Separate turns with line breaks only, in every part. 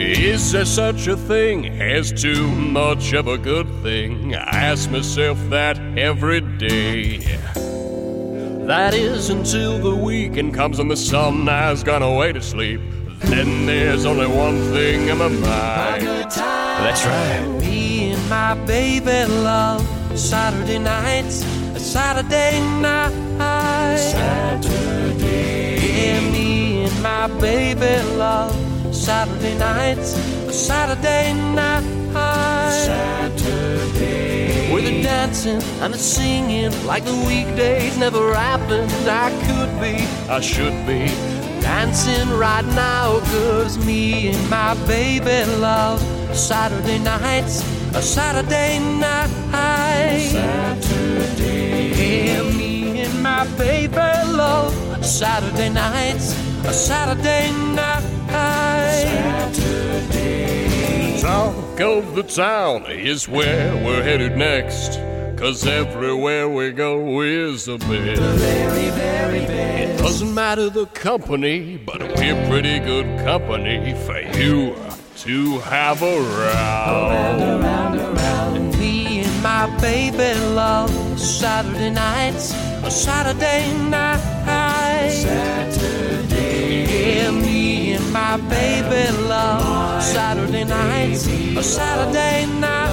Is there such a thing as too much of a good thing? I ask myself that every day. That is until the weekend comes and the sun has gone away to sleep. Then there's only one thing in my mind.
That's right.
Me and my baby love Saturday nights, Saturday night.
Saturday.
Yeah, me and my baby love Saturday nights, Saturday night.
Saturday.
With the dancing and the singing like the weekdays never happened. I could be, I should be dancing right now, 'cause me and my baby love Saturday nights, Saturday night.
Saturday.
Yeah, me and my baby love Saturday nights, Saturday night.
Saturday.
Talk of the town is where we're headed next, 'cause everywhere we go is a bit.
Very, very best.
Doesn't matter the company, but we're pretty good company for you to have around.
Around.
And me and my baby love Saturday nights, Saturday night.
Saturday.
Yeah, me and my baby love Saturday nights, Saturday night.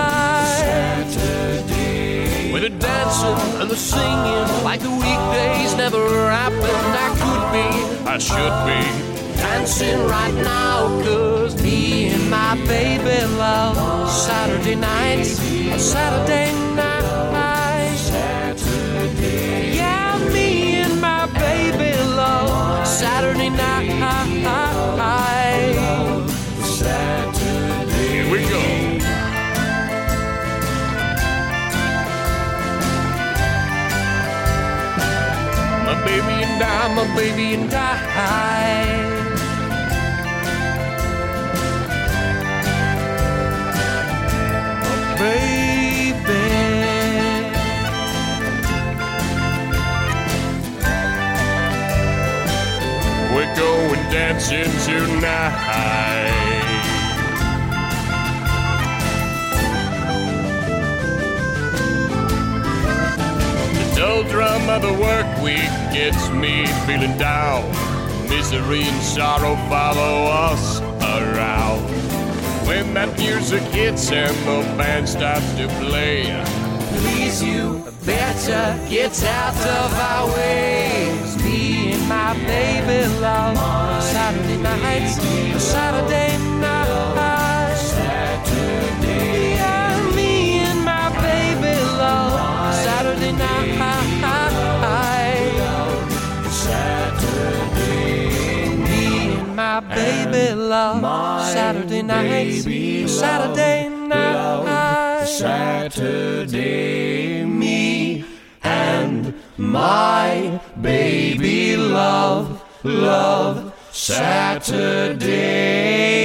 Saturday.
With the dancing and the singing like the weekdays never happened. I could be, I should be dancing right now, 'cause me and my baby love Saturday nights, Saturday night.
Saturday.
Yeah, me and my baby love Saturday night.
Saturday.
Here we go.
My baby and I, my baby and I. Baby,
We're going dancing tonight. The dull drum of the work week gets me feeling down. Misery and sorrow follow us around. When that music hits and the band starts to play,
please you better get out of our ways. Me and my baby love Saturday nights, Saturday night.
Saturday.
Yeah, me and my baby love Saturday night.
Saturday.
Me and my baby love Saturday nights, Saturday night.
Saturday. Me and my baby love Saturday.